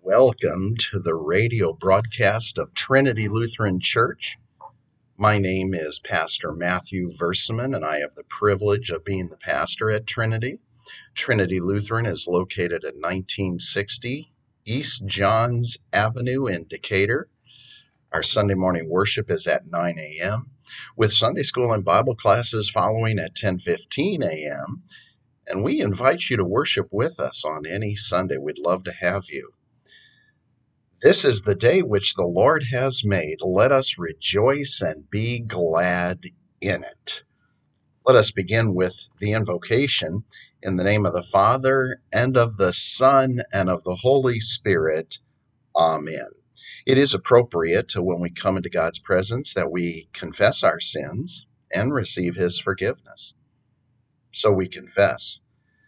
Welcome to the radio broadcast of Trinity Lutheran Church. My name is Pastor Matthew Verseman, and I have the privilege of being the pastor at Trinity. Trinity Lutheran is located at 1960 East Johns Avenue in Decatur. Our Sunday morning worship is at 9 a.m., with Sunday school and Bible classes following at 10:15 a.m., and we invite you to worship with us on any Sunday. We'd love to have you. This is the day which the Lord has made. Let us rejoice and be glad in it. Let us begin with the invocation in the name of the Father, and of the Son, and of the Holy Spirit. Amen. It is appropriate to, when we come into God's presence, that we confess our sins and receive His forgiveness. So we confess.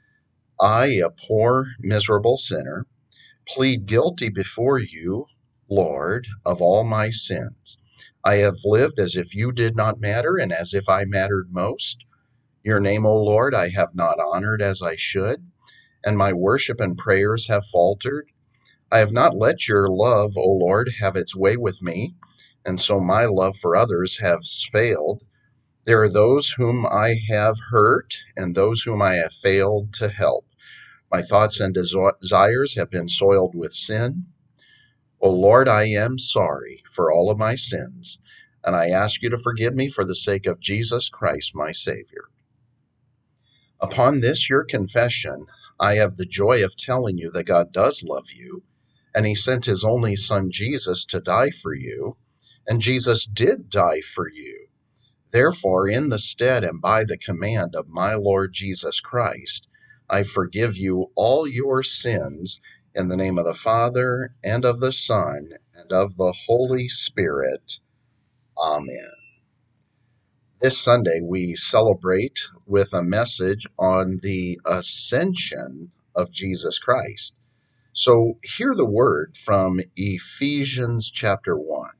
I, a poor, miserable sinner, plead guilty before you, Lord, of all my sins. I have lived as if you did not matter and as if I mattered most. Your name, O Lord, I have not honored as I should, and my worship and prayers have faltered. I have not let your love, O Lord, have its way with me, and so my love for others has failed. There are those whom I have hurt and those whom I have failed to help. My thoughts and desires have been soiled with sin. O Lord, I am sorry for all of my sins, and I ask you to forgive me for the sake of Jesus Christ, my Savior. Upon this, your confession, I have the joy of telling you that God does love you, and He sent His only Son, Jesus, to die for you, and Jesus did die for you. Therefore, in the stead and by the command of my Lord Jesus Christ, I forgive you all your sins in the name of the Father, and of the Son, and of the Holy Spirit. Amen. This Sunday, we celebrate with a message on the ascension of Jesus Christ. So hear the word from Ephesians chapter 1.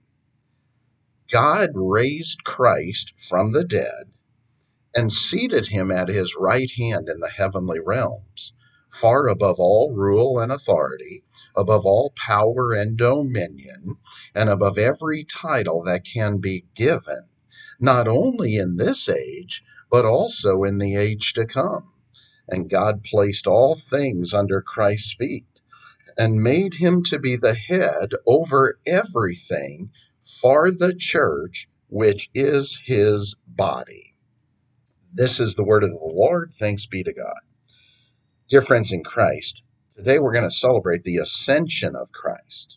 God raised Christ from the dead and seated him at his right hand in the heavenly realms, far above all rule and authority, above all power and dominion, and above every title that can be given, not only in this age, but also in the age to come. And God placed all things under Christ's feet, and made him to be the head over everything for the church, which is his body. This is the word of the Lord. Thanks be to God. Dear friends in Christ, today we're going to celebrate the ascension of Christ.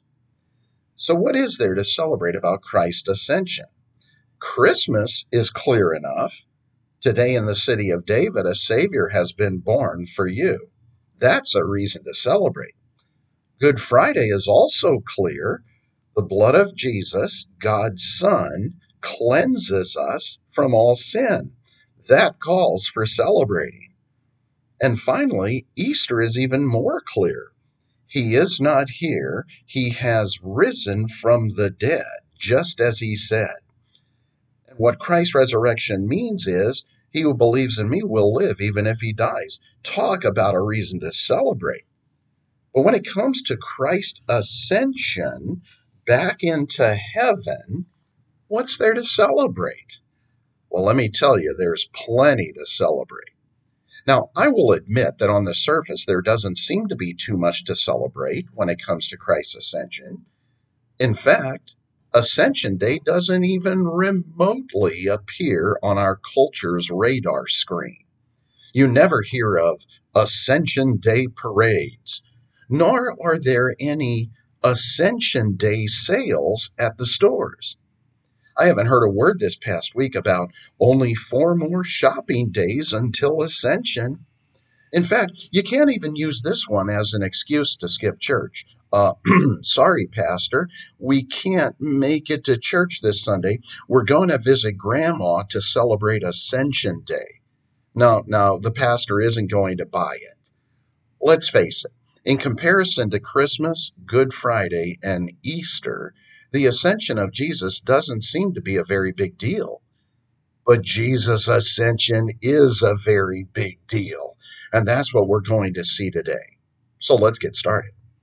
So what is there to celebrate about Christ's ascension? Christmas is clear enough. Today in the city of David, a Savior has been born for you. That's a reason to celebrate. Good Friday is also clear. The blood of Jesus, God's Son, cleanses us from all sin. That calls for celebrating. And finally, Easter is even more clear. He is not here. He has risen from the dead, just as he said. And what Christ's resurrection means is, he who believes in me will live even if he dies. Talk about a reason to celebrate. But when it comes to Christ's ascension back into heaven, what's there to celebrate? Well, let me tell you, there's plenty to celebrate. Now, I will admit that on the surface, there doesn't seem to be too much to celebrate when it comes to Christ's ascension. In fact, Ascension Day doesn't even remotely appear on our culture's radar screen. You never hear of Ascension Day parades, nor are there any Ascension Day sales at the stores. I haven't heard a word this past week about only 4 more shopping days until Ascension. In fact, you can't even use this one as an excuse to skip church. Sorry, Pastor, we can't make it to church this Sunday. We're going to visit Grandma to celebrate Ascension Day. No, the pastor isn't going to buy it. Let's face it, in comparison to Christmas, Good Friday, and Easter, the ascension of Jesus doesn't seem to be a very big deal. But Jesus' ascension is a very big deal, and that's what we're going to see today. So let's get started.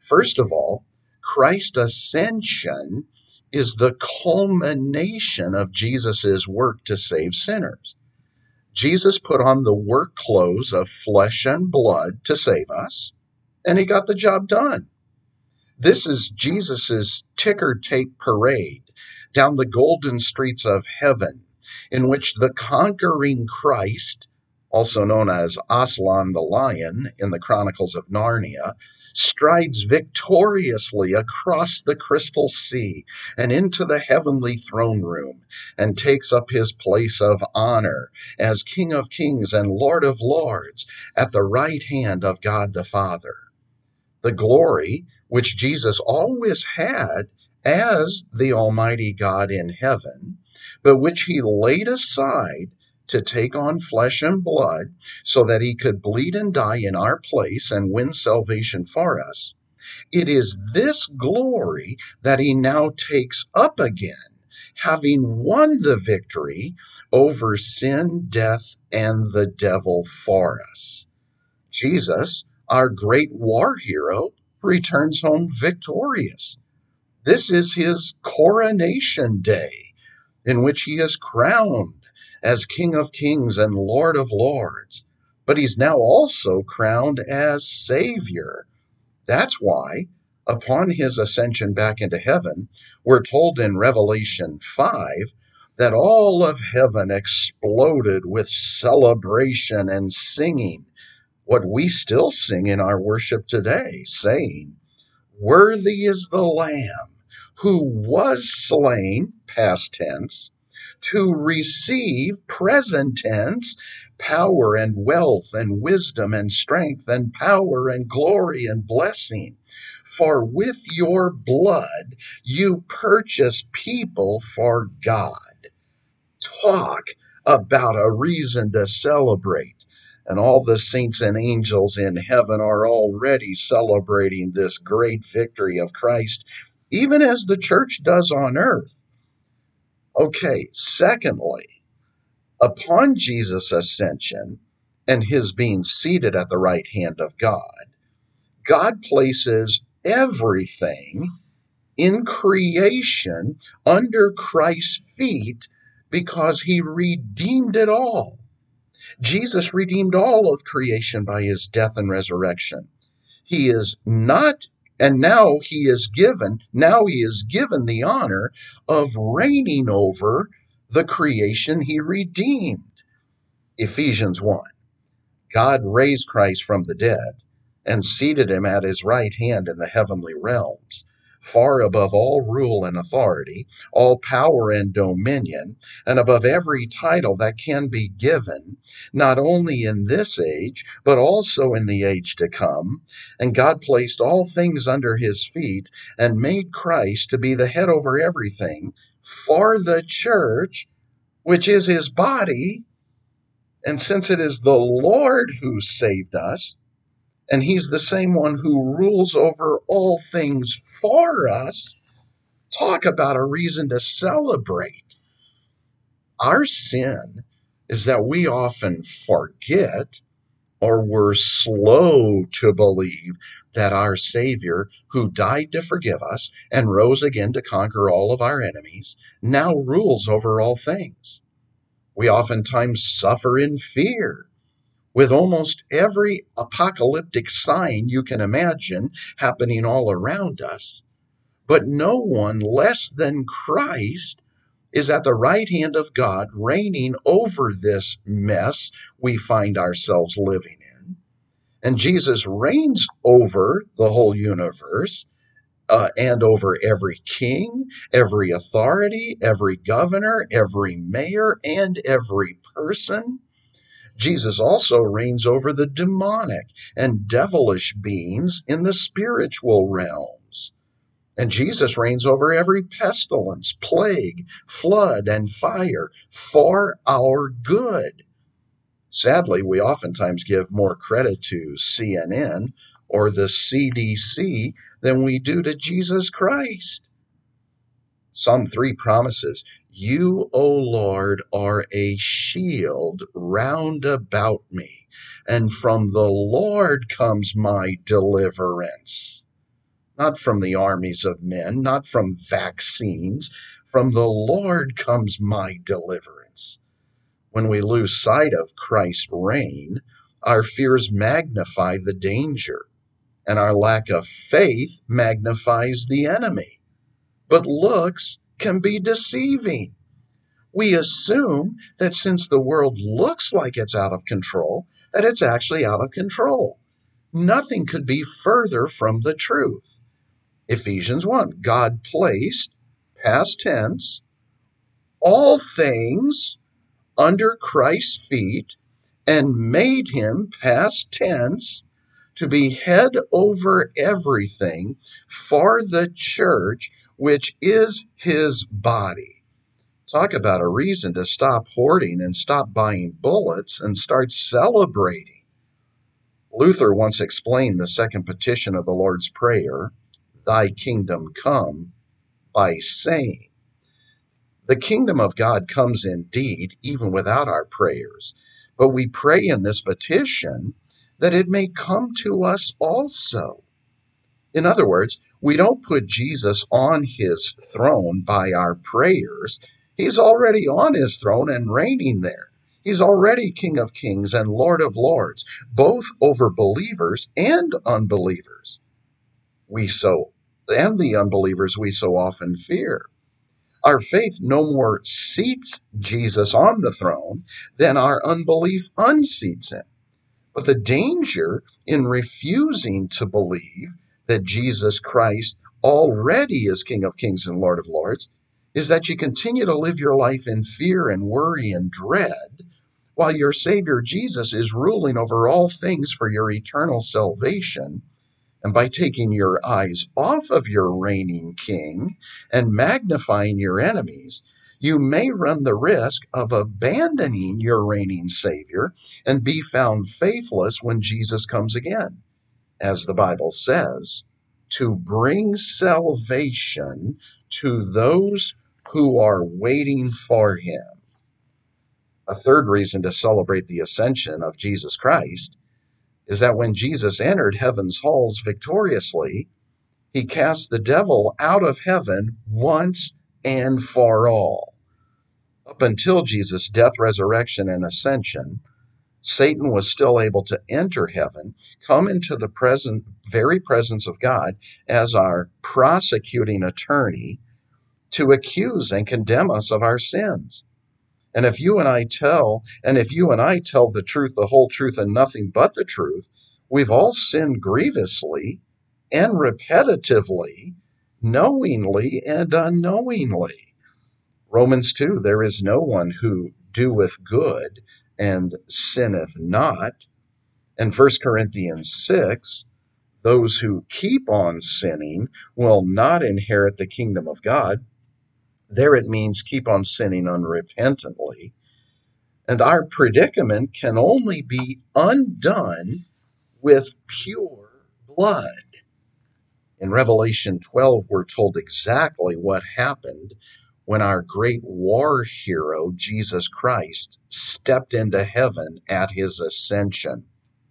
First of all, Christ's ascension is the culmination of Jesus' work to save sinners. Jesus put on the work clothes of flesh and blood to save us, and he got the job done. This is Jesus's ticker tape parade down the golden streets of heaven, in which the conquering Christ, also known as Aslan the lion in the Chronicles of Narnia, strides victoriously across the crystal sea and into the heavenly throne room and takes up his place of honor as King of Kings and Lord of Lords at the right hand of God the Father. The glory which Jesus always had as the Almighty God in heaven, but which he laid aside to take on flesh and blood so that he could bleed and die in our place and win salvation for us. It is this glory that he now takes up again, having won the victory over sin, death, and the devil for us. Jesus, our great war hero, returns home victorious. This is his coronation day, in which he is crowned as King of Kings and Lord of Lords. But he's now also crowned as Savior. That's why, upon his ascension back into heaven, we're told in Revelation 5 that all of heaven exploded with celebration and singing, what we still sing in our worship today, saying, "Worthy is the Lamb who was slain," past tense, "to receive," present tense, "power and wealth and wisdom and strength and power and glory and blessing. For with your blood you purchased people for God." Talk about a reason to celebrate. And all the saints and angels in heaven are already celebrating this great victory of Christ, even as the church does on earth. Okay, secondly, upon Jesus' ascension and his being seated at the right hand of God, God places everything in creation under Christ's feet because he redeemed it all. Jesus redeemed all of creation by his death and resurrection. He is not, and now he is given the honor of reigning over the creation he redeemed. Ephesians 1. God raised Christ from the dead and seated him at his right hand in the heavenly realms, far above all rule and authority, all power and dominion, and above every title that can be given, not only in this age, but also in the age to come. And God placed all things under his feet and made Christ to be the head over everything for the church, which is his body. And since it is the Lord who saved us, and he's the same one who rules over all things for us, talk about a reason to celebrate. Our sin is that we often forget, or we're slow to believe, that our Savior, who died to forgive us and rose again to conquer all of our enemies, now rules over all things. We oftentimes suffer in fear, with almost every apocalyptic sign you can imagine happening all around us. But no one less than Christ is at the right hand of God, reigning over this mess we find ourselves living in. And Jesus reigns over the whole universe, and over every king, every authority, every governor, every mayor, and every person. Jesus also reigns over the demonic and devilish beings in the spiritual realms. And Jesus reigns over every pestilence, plague, flood, and fire for our good. Sadly, we oftentimes give more credit to CNN or the CDC than we do to Jesus Christ. Psalm 3 promises, "You, O Lord, are a shield round about me, and from the Lord comes my deliverance." not from the armies of men, not from vaccines. From the Lord comes my deliverance. When we lose sight of Christ's reign, our fears magnify the danger, and our lack of faith magnifies the enemy. But looks can be deceiving. We assume that since the world looks like it's out of control, that it's actually out of control. Nothing could be further from the truth. Ephesians 1, God placed, past tense, all things under Christ's feet and made him, past tense, to be head over everything for the church, which is his body. Talk about a reason to stop hoarding and stop buying bullets and start celebrating. Luther once explained the second petition of the Lord's Prayer, "Thy kingdom come," by saying, the kingdom of God comes indeed, even without our prayers, but we pray in this petition that it may come to us also. In other words, we don't put Jesus on his throne by our prayers. He's already on his throne and reigning there. He's already King of Kings and Lord of Lords, both over believers and unbelievers. And the unbelievers we so often fear. Our faith no more seats Jesus on the throne than our unbelief unseats him. But the danger in refusing to believe that Jesus Christ already is King of Kings and Lord of Lords is that you continue to live your life in fear and worry and dread while your Savior Jesus is ruling over all things for your eternal salvation. And by taking your eyes off of your reigning king and magnifying your enemies, you may run the risk of abandoning your reigning Savior and be found faithless when Jesus comes again, as the Bible says, to bring salvation to those who are waiting for him. A third reason to celebrate the ascension of Jesus Christ is that when Jesus entered heaven's halls victoriously, he cast the devil out of heaven once and for all. Up until Jesus' death, resurrection, and ascension, Satan was still able to enter heaven, come into the very presence of God as our prosecuting attorney to accuse and condemn us of our sins. And if you and I tell the truth, the whole truth, and nothing but the truth, we've all sinned grievously and repetitively, knowingly and unknowingly. Romans 2, there is no one who doeth good and sinneth not. And 1 Corinthians 6, those who keep on sinning will not inherit the kingdom of God. There it means keep on sinning unrepentantly. And our predicament can only be undone with pure blood. In Revelation 12, we're told exactly what happened when our great war hero, Jesus Christ, stepped into heaven at his ascension.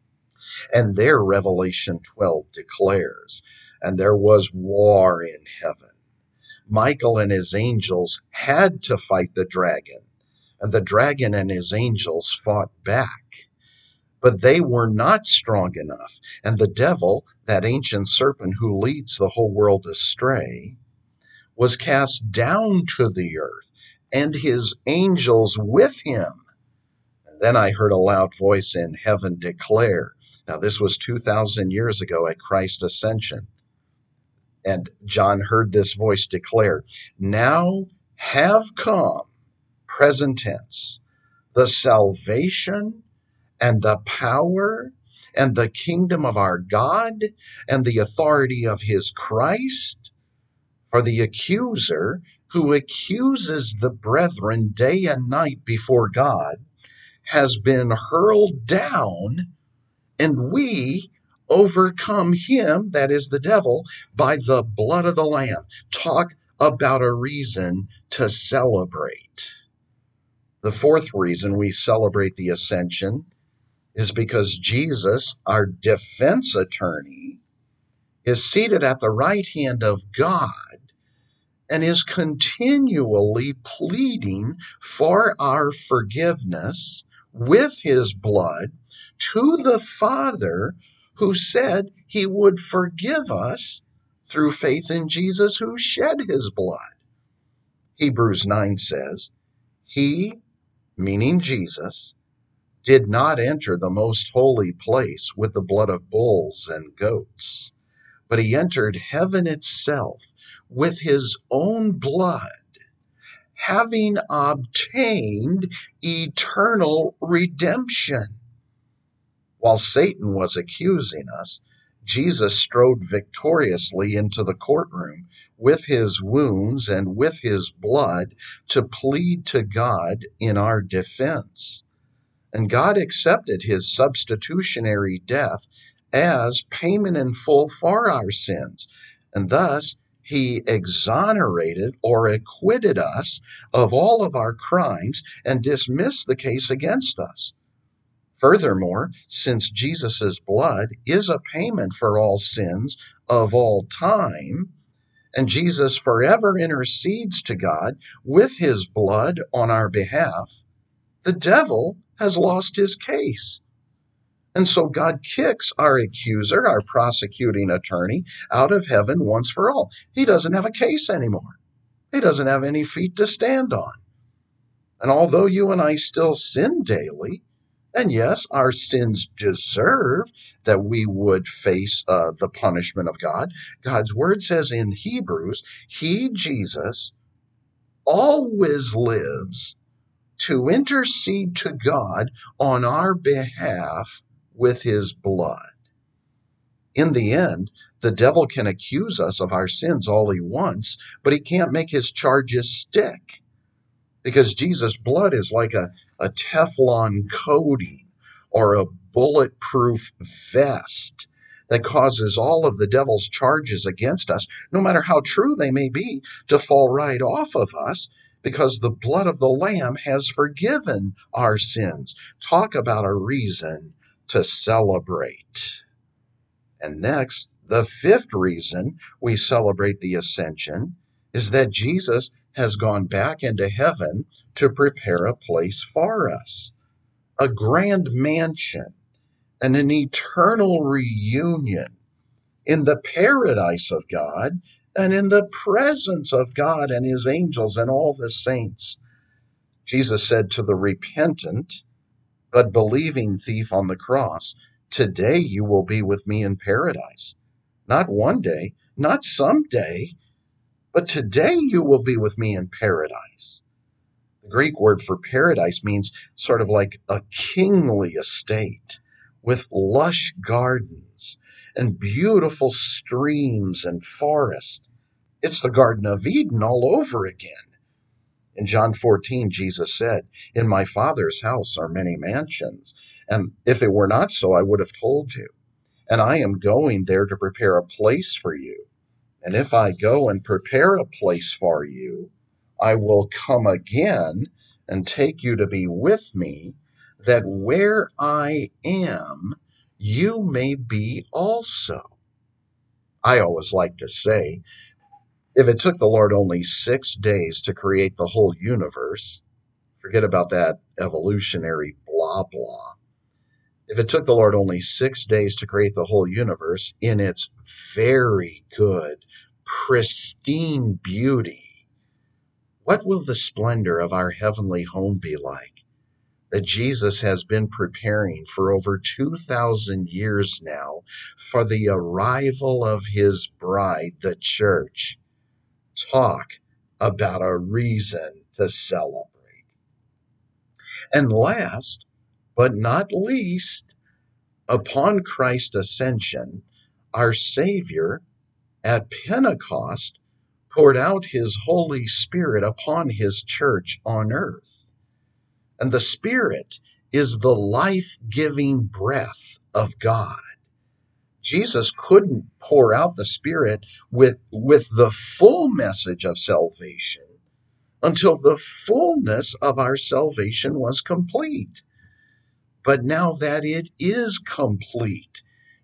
And there, Revelation 12 declares, and there was war in heaven. Michael and his angels had to fight the dragon, and the dragon and his angels fought back. But they were not strong enough, and the devil, that ancient serpent who leads the whole world astray, was cast down to the earth, and his angels with him. And then I heard a loud voice in heaven declare, now this was 2,000 years ago at Christ's ascension, and John heard this voice declare, now have come, present tense, the salvation and the power and the kingdom of our God and the authority of his Christ. For the accuser who accuses the brethren day and night before God has been hurled down, and we overcome him, that is the devil, by the blood of the Lamb. Talk about a reason to celebrate. The fourth reason we celebrate the ascension is because Jesus, our defense attorney, is seated at the right hand of God, and is continually pleading for our forgiveness with his blood to the Father, who said he would forgive us through faith in Jesus, who shed his blood. Hebrews 9 says, he, meaning Jesus, did not enter the most holy place with the blood of bulls and goats, but he entered heaven itself with his own blood, having obtained eternal redemption. While Satan was accusing us, Jesus strode victoriously into the courtroom with his wounds and with his blood to plead to God in our defense. And God accepted his substitutionary death as payment in full for our sins. And thus, he exonerated or acquitted us of all of our crimes and dismissed the case against us. Furthermore, since Jesus' blood is a payment for all sins of all time, and Jesus forever intercedes to God with his blood on our behalf, the devil has lost his case. And so God kicks our accuser, our prosecuting attorney, out of heaven once for all. He doesn't have a case anymore. He doesn't have any feet to stand on. And although you and I still sin daily, and yes, our sins deserve that we would face the punishment of God, God's word says in Hebrews, he, Jesus, always lives to intercede to God on our behalf with his blood. In the end, the devil can accuse us of our sins all he wants, but he can't make his charges stick, because Jesus' blood is like a Teflon coating or a bulletproof vest that causes all of the devil's charges against us, no matter how true they may be, to fall right off of us, because the blood of the Lamb has forgiven our sins. Talk about a reason to celebrate. And next, the fifth reason we celebrate the ascension is that Jesus has gone back into heaven to prepare a place for us, a grand mansion and an eternal reunion in the paradise of God and in the presence of God and his angels and all the saints. Jesus said to the repentant but believing thief on the cross, today you will be with me in paradise. Not one day, not someday, but today you will be with me in paradise. The Greek word for paradise means sort of like a kingly estate with lush gardens and beautiful streams and forests. It's the Garden of Eden all over again. In John 14, Jesus said, in my Father's house are many mansions, and if it were not so, I would have told you. And I am going there to prepare a place for you. And if I go and prepare a place for you, I will come again and take you to be with me, that where I am, you may be also. I always like to say, if it took the Lord only 6 days to create the whole universe, forget about that evolutionary blah blah. If it took the Lord only 6 days to create the whole universe in its very good, pristine beauty, what will the splendor of our heavenly home be like, that Jesus has been preparing for over 2,000 years now for the arrival of his bride, the church? Talk about a reason to celebrate. And last but not least, upon Christ's ascension, our Savior at Pentecost poured out his Holy Spirit upon his church on earth. And the Spirit is the life-giving breath of God. Jesus couldn't pour out the Spirit with the full message of salvation until the fullness of our salvation was complete. But now that it is complete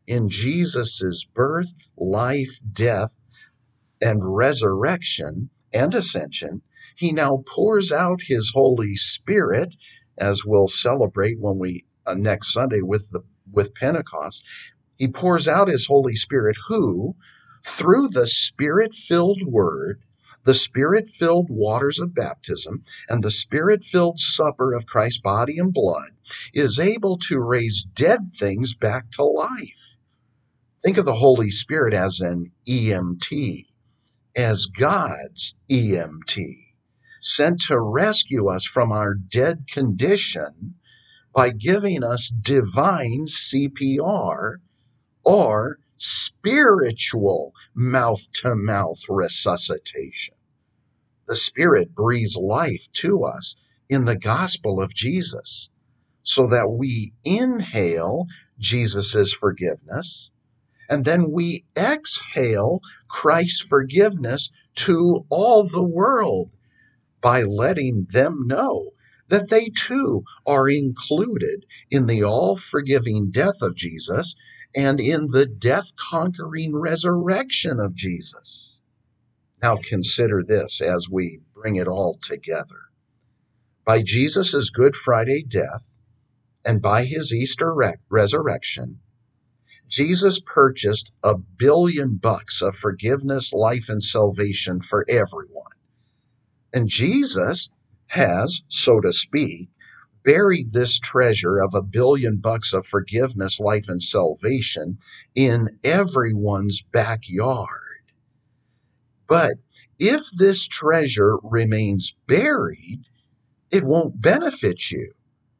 in Jesus's birth, life, death, and resurrection and ascension, he now pours out his Holy Spirit, as we'll celebrate when we next Sunday with Pentecost. He pours out his Holy Spirit, who, through the Spirit-filled Word, the Spirit-filled waters of baptism, and the Spirit-filled supper of Christ's body and blood, is able to raise dead things back to life. Think of the Holy Spirit as an EMT, as God's EMT, sent to rescue us from our dead condition by giving us divine CPR, or spiritual mouth-to-mouth resuscitation. The Spirit breathes life to us in the gospel of Jesus, so that we inhale Jesus's forgiveness, and then we exhale Christ's forgiveness to all the world by letting them know that they too are included in the all-forgiving death of Jesus and in the death-conquering resurrection of Jesus. Now consider this as we bring it all together. By Jesus' Good Friday death and by his Easter resurrection, Jesus purchased $1 billion of forgiveness, life, and salvation for everyone. And Jesus has, so to speak, buried this treasure of $1 billion of forgiveness, life, and salvation in everyone's backyard. But if this treasure remains buried, it won't benefit you.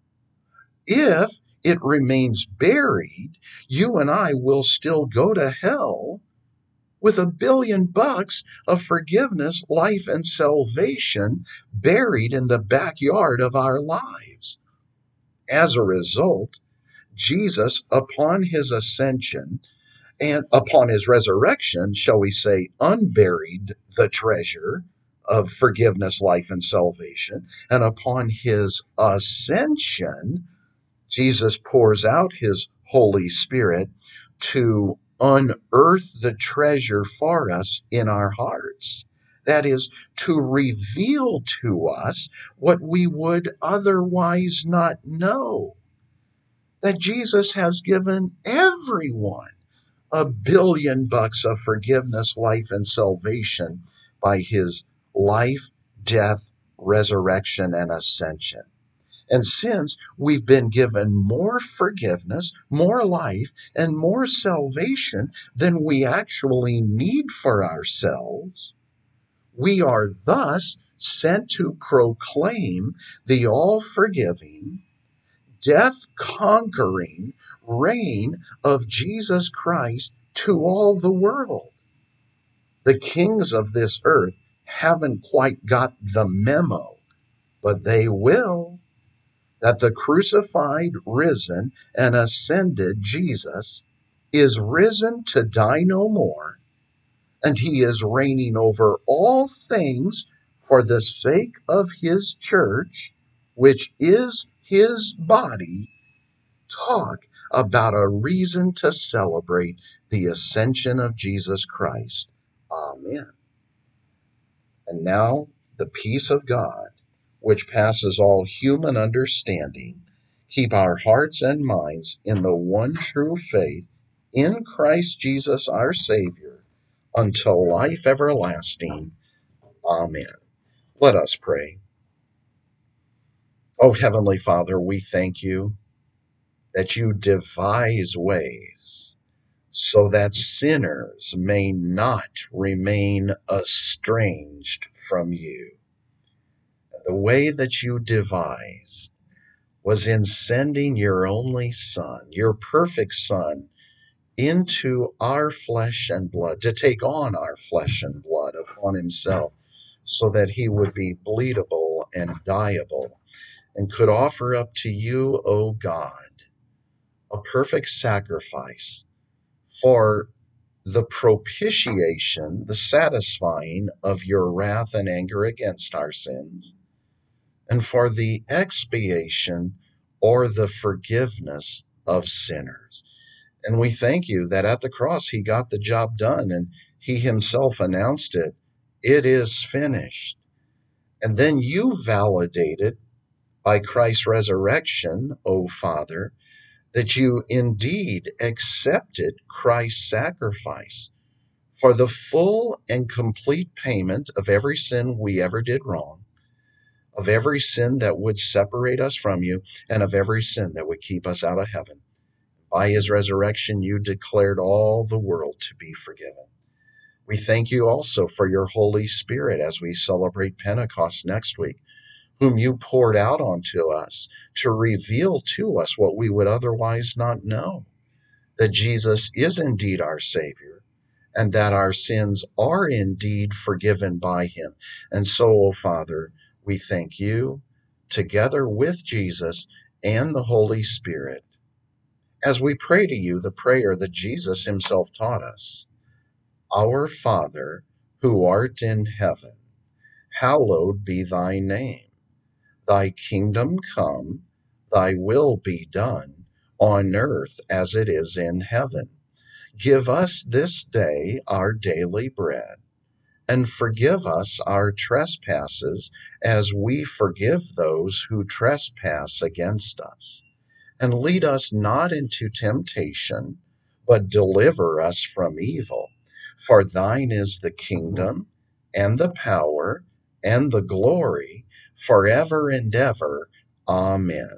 If it remains buried, you and I will still go to hell with $1 billion of forgiveness, life, and salvation buried in the backyard of our lives. As a result, Jesus, upon his ascension and upon his resurrection, shall we say, unburied the treasure of forgiveness, life, and salvation. And upon his ascension, Jesus pours out his Holy Spirit to unearth the treasure for us in our hearts. That is, to reveal to us what we would otherwise not know. That Jesus has given everyone $1 billion of forgiveness, life, and salvation by his life, death, resurrection, and ascension. And since we've been given more forgiveness, more life, and more salvation than we actually need for ourselves, we are thus sent to proclaim the all-forgiving, death-conquering reign of Jesus Christ to all the world. The kings of this earth haven't quite got the memo, but they will. That the crucified, risen, and ascended Jesus is risen to die no more, and he is reigning over all things for the sake of his church, which is his body. Talk about a reason to celebrate the ascension of Jesus Christ. Amen. And now the peace of God, which passes all human understanding, keep our hearts and minds in the one true faith in Christ Jesus our Savior, until life everlasting. Amen. Let us pray. Oh, Heavenly Father, we thank you that you devise ways so that sinners may not remain estranged from you. The way that you devised was in sending your only Son, your perfect Son, into our flesh and blood, to take on our flesh and blood upon himself, so that he would be bleedable and dieable, and could offer up to you, O God, a perfect sacrifice for the propitiation, the satisfying of your wrath and anger against our sins, and for the expiation or the forgiveness of sinners. And we thank you that at the cross he got the job done and he himself announced it. It is finished. And then you validated by Christ's resurrection, O Father, that you indeed accepted Christ's sacrifice for the full and complete payment of every sin we ever did wrong, of every sin that would separate us from you, and of every sin that would keep us out of heaven. By his resurrection, you declared all the world to be forgiven. We thank you also for your Holy Spirit as we celebrate Pentecost next week, whom you poured out onto us to reveal to us what we would otherwise not know, that Jesus is indeed our Savior, and that our sins are indeed forgiven by him. And so, O Father, we thank you, together with Jesus and the Holy Spirit, as we pray to you the prayer that Jesus himself taught us. Our Father, who art in heaven, hallowed be thy name. Thy kingdom come, thy will be done, on earth as it is in heaven. Give us this day our daily bread, and forgive us our trespasses as we forgive those who trespass against us. And lead us not into temptation, but deliver us from evil. For thine is the kingdom, and the power, and the glory, forever and ever. Amen.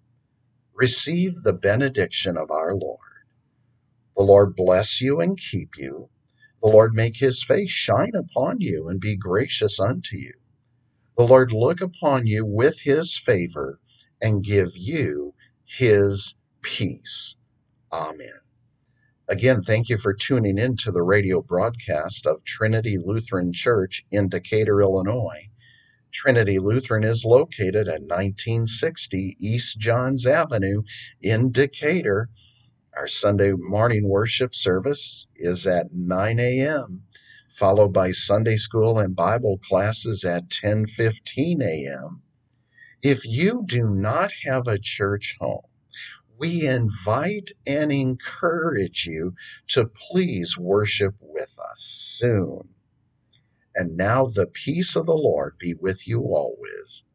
Receive the benediction of our Lord. The Lord bless you and keep you. The Lord make his face shine upon you and be gracious unto you. The Lord look upon you with his favor and give you his peace. Amen. Again, thank you for tuning in to the radio broadcast of Trinity Lutheran Church in Decatur, Illinois. Trinity Lutheran is located at 1960 East Johns Avenue in Decatur. Our Sunday morning worship service is at 9 a.m., followed by Sunday school and Bible classes at 10:15 a.m. If you do not have a church home, we invite and encourage you to please worship with us soon. And now the peace of the Lord be with you always.